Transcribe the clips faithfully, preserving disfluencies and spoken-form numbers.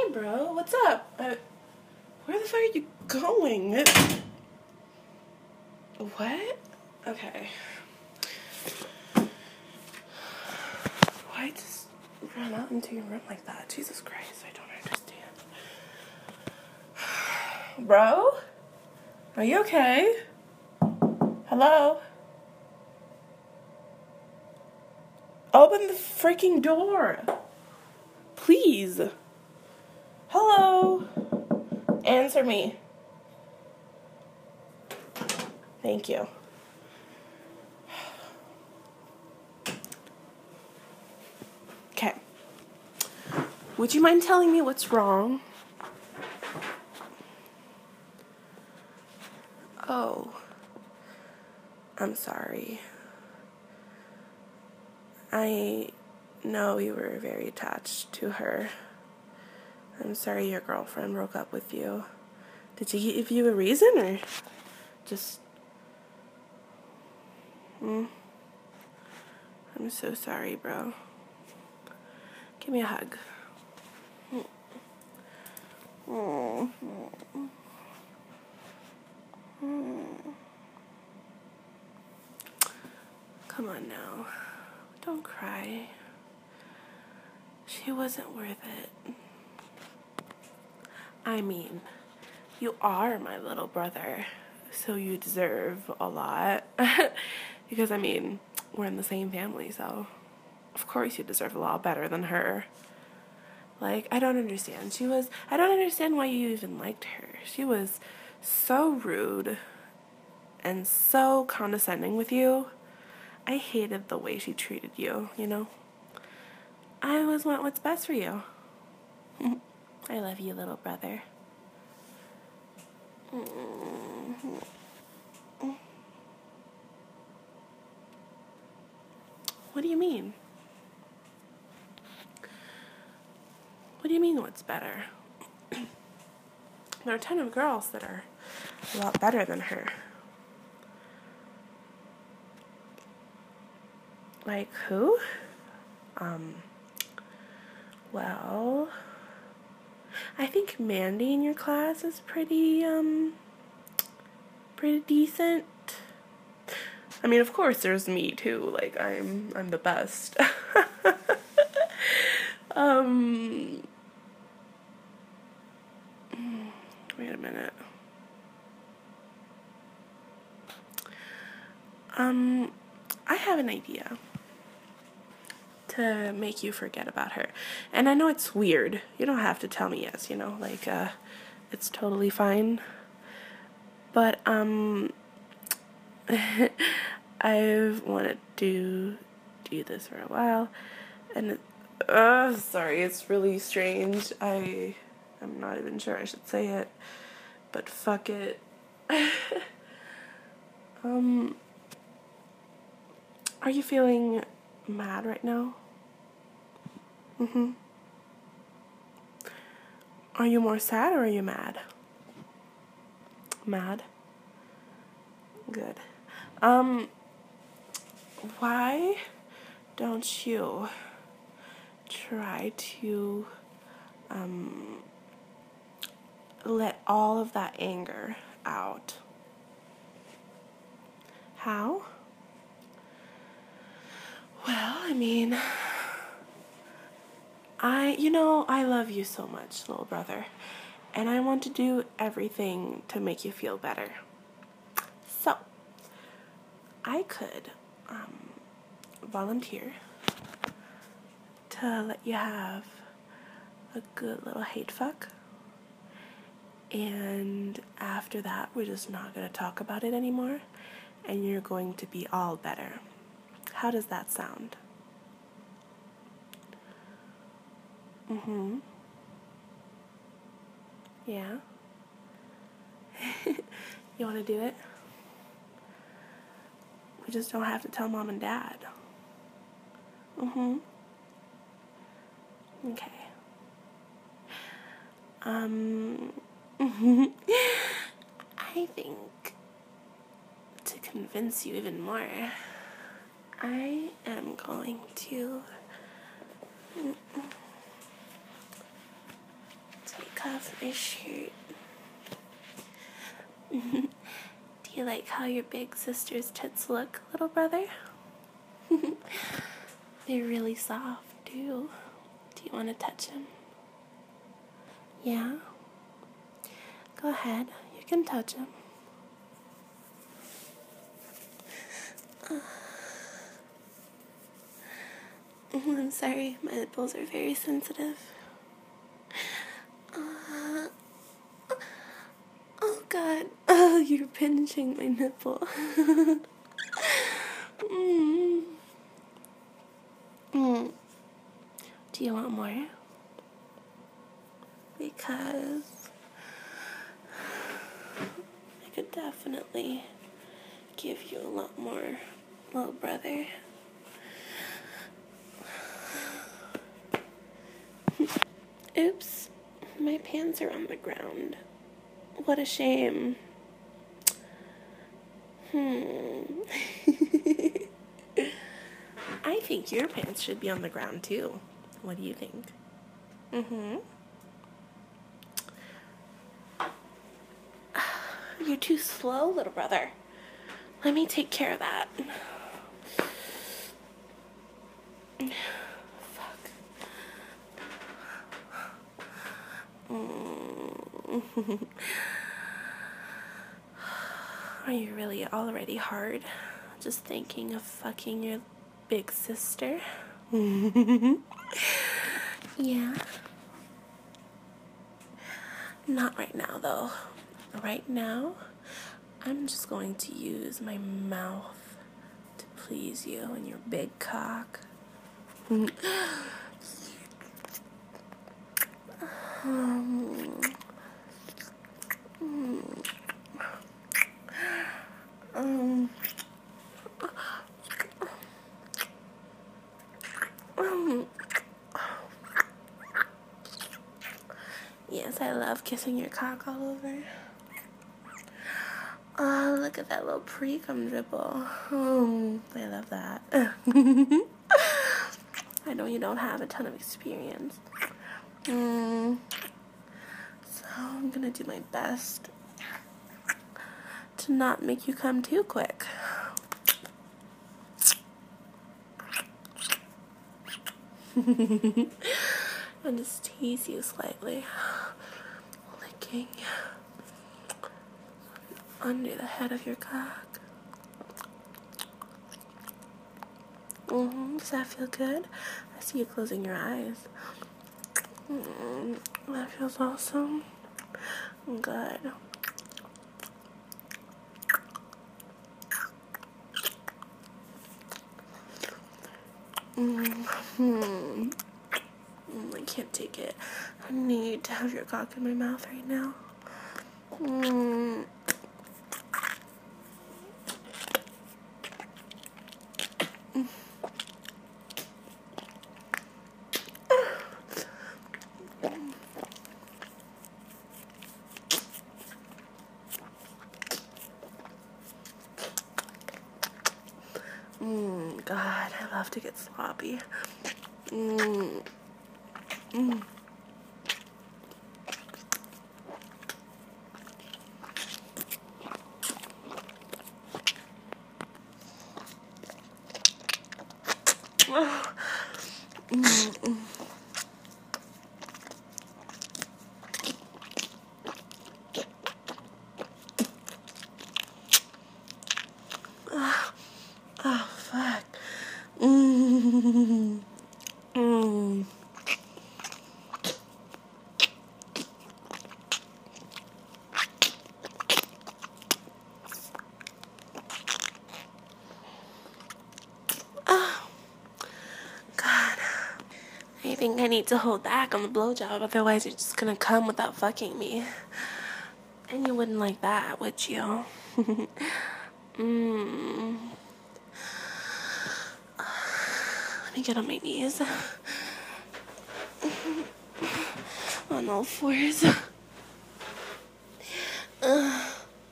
Hi, bro. What's up? Uh, where the fuck are you going? What? Okay. Why just run out into your room like that? Jesus Christ, I don't understand. Bro? Are you okay? Hello? Open the freaking door. Please. Hello? Answer me. Thank you. Okay. Would you mind telling me what's wrong? Oh. I'm sorry. I know you were very attached to her. I'm sorry your girlfriend broke up with you. Did she give you a reason or just... Hmm? I'm so sorry, bro. Give me a hug. Oh. Come on now. Don't cry. She wasn't worth it. I mean, you are my little brother, so you deserve a lot. Because, I mean, we're in the same family, so of course you deserve a lot better than her. Like, I don't understand. She was, I don't understand why you even liked her. She was so rude and so condescending with you. I hated the way she treated you, you know? I always want what's best for you. I love you, little brother. What do you mean? What do you mean what's better? There are a ton of girls that are a lot better than her. Like who? Um, well, I think Mandy in your class is pretty, um, pretty decent. I mean, of course, there's me too. Like, I'm, I'm the best. um, wait a minute. Um, I have an idea to make you forget about her. And I know it's weird. You don't have to tell me yes, you know, like, uh, it's totally fine. But, um, I've wanted to do this for a while, and, it, uh, sorry, it's really strange. I, I'm not even sure I should say it, but fuck it. um, are you feeling mad right now? Mm-hmm. Are you more sad or are you mad? Mad? Good. Um, why don't you try to, um, let all of that anger out? How? Well, I mean, I, you know, I love you so much, little brother, and I want to do everything to make you feel better. So, I could, um, volunteer to let you have a good little hate fuck, and after that, we're just not going to talk about it anymore, and you're going to be all better. How does that sound? Mm-hmm. Yeah? You want to do it? We just don't have to tell mom and dad. Mm-hmm. Okay. Um, I think to convince you even more, I am going to off my shirt. Do you like how your big sister's tits look, little brother? They're really soft, too. Do you want to touch them? Yeah? Go ahead. You can touch them. Uh, I'm sorry. My nipples are very sensitive. Uh, oh, God. Oh, you're pinching my nipple. mm. Mm. Do you want more? Because I could definitely give you a lot more, little brother. Oops, my pants are on the ground. What a shame. Hmm. I think your pants should be on the ground too. What do you think? Mm-hmm. You're too slow, little brother. Let me take care of that. Fuck. Mm. Are you really already hard? Just thinking of fucking your big sister? Yeah. Not right now, though. Right now, I'm just going to use my mouth to please you and your big cock. um, um, um, yes, I love kissing your cock all over. Oh, look at that little pre-cum dribble. Oh, I love that. I know you don't have a ton of experience. Mm. So I'm gonna do my best to not make you come too quick. And just tease you slightly. Licking under the head of your cock. Mm-hmm. Does that feel good? I see you closing your eyes. Mm, that feels awesome. Good. Mm-hmm. Mm, I can't take it. I need to have your cock in my mouth right now. Mm. Mm, God, I love to get sloppy. Mm. Mm. Oh. Mm, mm. Oh. Oh, fuck. Mm. Mm. Oh. God. I think I need to hold back on the blowjob, otherwise you're just gonna come without fucking me. And you wouldn't like that, would you? mm. Let me get on my knees. On all fours. Uh,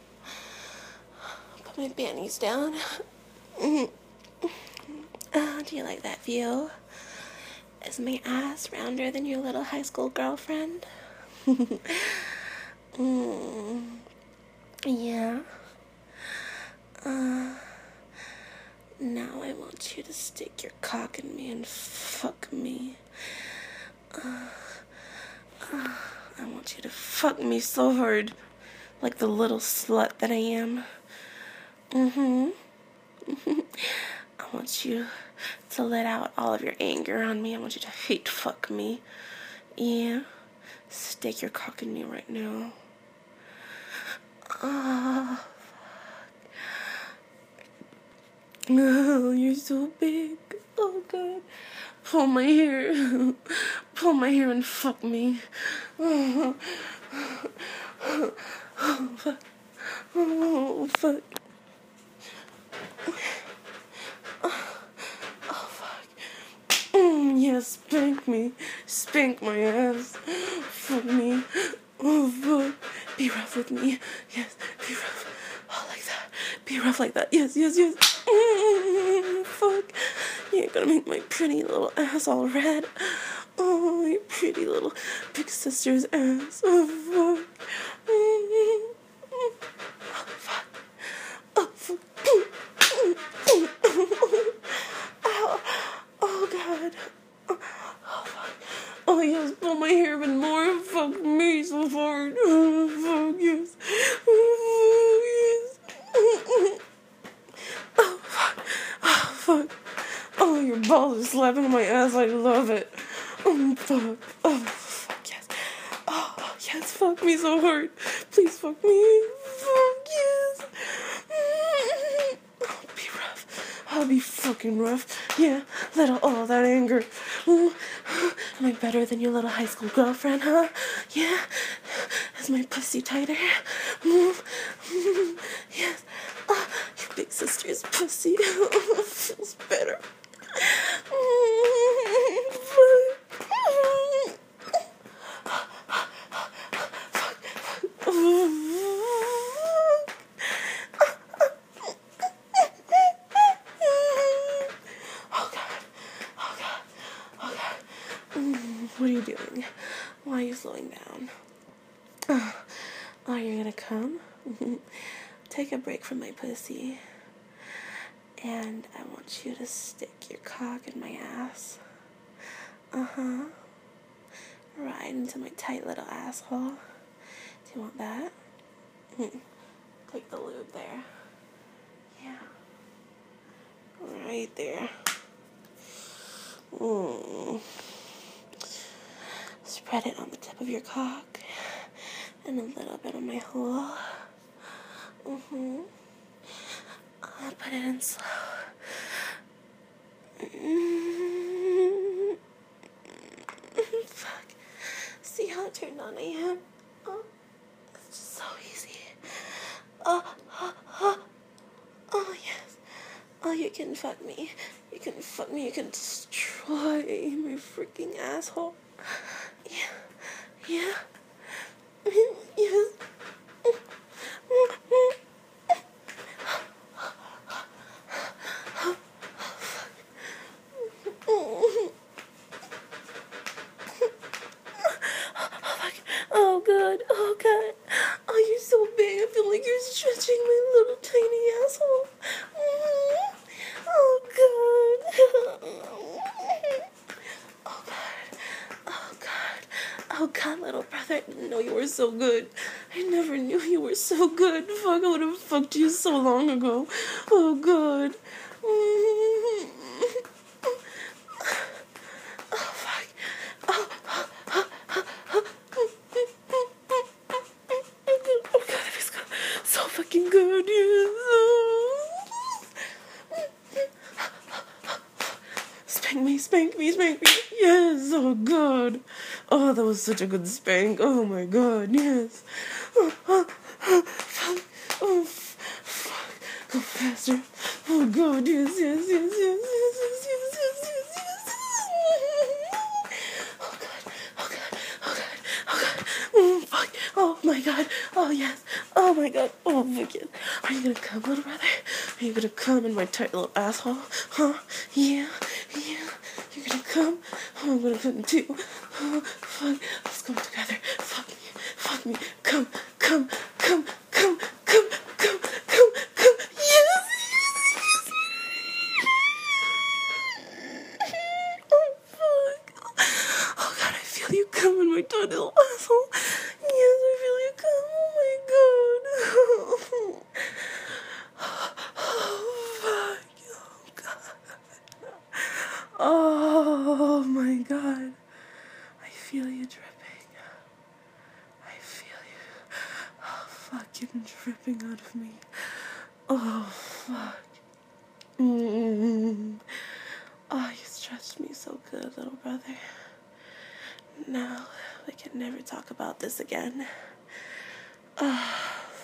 put my panties down. Uh, do you like that view? Is my ass rounder than your little high school girlfriend? mm, yeah. Uh, now I want you to stick your cock in me and fuck me. Uh, uh, I want you to fuck me so hard, like the little slut that I am. Mm-hmm. I want you to let out all of your anger on me. I want you to hate fuck me. Yeah. Stick your cock in me right now. Oh, fuck. Oh, you're so big. Oh, God. Pull my hair. Pull my hair and fuck me. Oh, oh fuck. Oh, fuck. Oh, fuck. Mm, yeah, spank me. Spank my ass. Fuck me. Oh, fuck. Be rough with me. Yes, be rough. Oh, like that. Be rough like that. Yes, yes, yes. Mm, fuck. You're gonna make my pretty little ass all red. Oh, your pretty little big sister's ass. Oh, fuck. Mm, oh, fuck. Oh, fuck. Ow. Oh, God. Oh, fuck. Oh, yes, pull my hair even more. Fuck me so hard. Oh, fuck, yes. Oh, yes. Oh, fuck. Oh, fuck. Oh, your balls are slapping on my ass. I love it. Oh, fuck. Oh, fuck, yes. Oh, yes, fuck me so hard. Please fuck me. Fuck, yes. Oh, be rough. I'll be fucking rough. Yeah, let out all that anger. Ooh. Am I better than your little high school girlfriend, huh? Yeah? Is my pussy tighter? Mm. Yes. Oh, your big sister's pussy feels better. What are you doing? Why are you slowing down? Oh, oh you're gonna come? Take a break from my pussy. And I want you to stick your cock in my ass. Uh-huh. Right into my tight little asshole. Do you want that? Take the lube there. Yeah. Right there. Mm. Spread it on the tip of your cock. And a little bit on my hole. Mm-hmm. I'll put it in slow. Mm-hmm. Fuck. See how turned on I am? Oh, it's just so easy. Oh, oh, oh. Oh, yes. Oh, you can fuck me. You can fuck me. You can destroy my freaking asshole. Yeah. Yeah. Yes. Oh, God. Oh, God. Oh, you're so big. I feel like you're stretching my little tiny asshole. Oh, God. Oh, God. Oh, God. Oh, God, little brother. I didn't know you were so good. I never knew you were so good. Fuck, I would have fucked you so long ago. Oh, God. Fucking good, yes. Spank me, spank me, spank me. Yes, oh God. Oh, that was such a good spank. Oh my God, yes. Oh, oh, oh, fuck. Oh, fuck. Go faster. Oh God, yes, yes, yes, yes, yes, yes, yes, yes, yes, yes. Oh God, oh God, oh God, oh God. Mm, fuck. Oh my God. Oh yes. Oh my God. Oh my God. Are you gonna come, little brother? Are you gonna come in my tight little asshole? Huh? Yeah. Yeah. You're gonna come? Oh, I'm gonna come too. Oh, fuck. Let's go together. Fuck. make me come, come, come, come, come, come, come, come. Yes, yes, yes. Oh, fuck. Oh, God, I feel you come in my total asshole. Yes, I feel you come. Oh, my God. Oh, fuck. Oh, God. Oh, my God. I feel you dripping. I feel you oh, fucking dripping out of me. Oh, fuck. Mm. Oh, you stretched me so good, little brother. Now, we can never talk about this again. Oh.